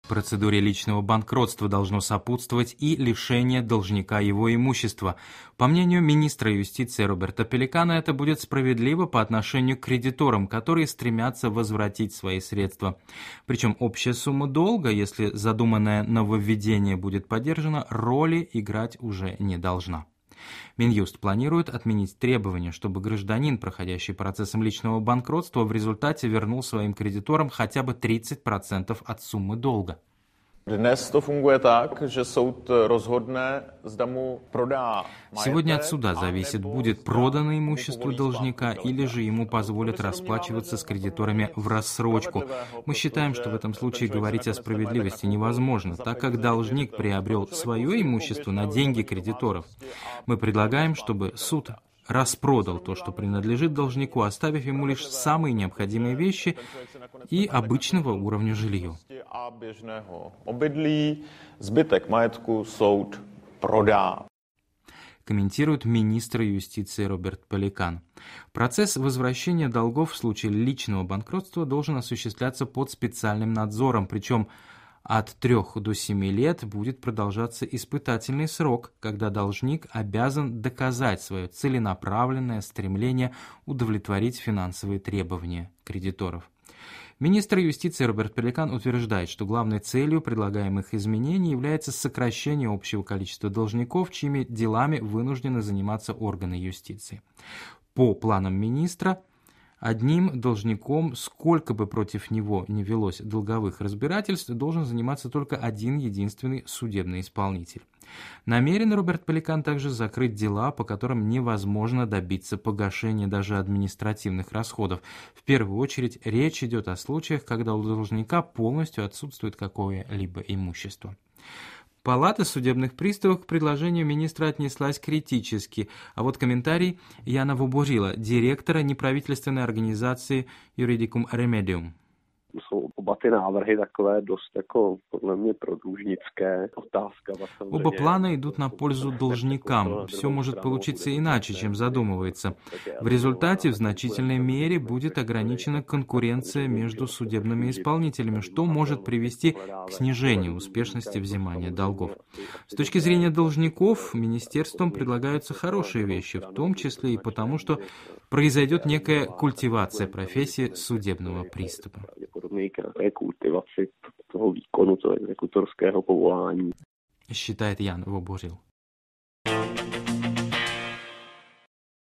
Процедуре личного банкротства должно сопутствовать и лишение должника его имущества. По мнению министра юстиции Роберта Пеликана, это будет справедливо по отношению к кредиторам, которые стремятся возвратить свои средства. Причем общая сумма долга, если задуманное нововведение будет поддержано, роли играть уже не должна. Минюст планирует отменить требование, чтобы гражданин, проходящий процессом личного банкротства, в результате вернул своим кредиторам хотя бы 30% от суммы долга. Сегодня от суда зависит, будет продано имущество должника или же ему позволят расплачиваться с кредиторами в рассрочку. Мы считаем, что в этом случае говорить о справедливости невозможно, так как должник приобрел свое имущество на деньги кредиторов. Мы предлагаем, чтобы суд распродал то, что принадлежит должнику, оставив ему лишь самые необходимые вещи и обычного уровня жилье. Комментирует министр юстиции Роберт Пеликан. Процесс возвращения долгов в случае личного банкротства должен осуществляться под специальным надзором, причем от 3 до 7 лет будет продолжаться испытательный срок, когда должник обязан доказать свое целенаправленное стремление удовлетворить финансовые требования кредиторов. Министр юстиции Роберт Пеликан утверждает, что главной целью предлагаемых изменений является сокращение общего количества должников, чьими делами вынуждены заниматься органы юстиции. По планам министра, одним должником, сколько бы против него ни велось долговых разбирательств, должен заниматься только один единственный судебный исполнитель. Намерен Роберт Пеликан также закрыть дела, по которым невозможно добиться погашения даже административных расходов. В первую очередь речь идет о случаях, когда у должника полностью отсутствует какое-либо имущество. Палата судебных приставов к предложению министра отнеслась критически, а вот комментарий Яна Воборила, директора неправительственной организации Juridicum Remedium. Оба плана идут на пользу должникам. Все может получиться иначе, чем задумывается. В результате в значительной мере будет ограничена конкуренция между судебными исполнителями, что может привести к снижению успешности взимания долгов. С точки зрения должников, министерством предлагаются хорошие вещи, в том числе и потому, что произойдет некая культивация профессии судебного пристава. Считает Ян Воборил.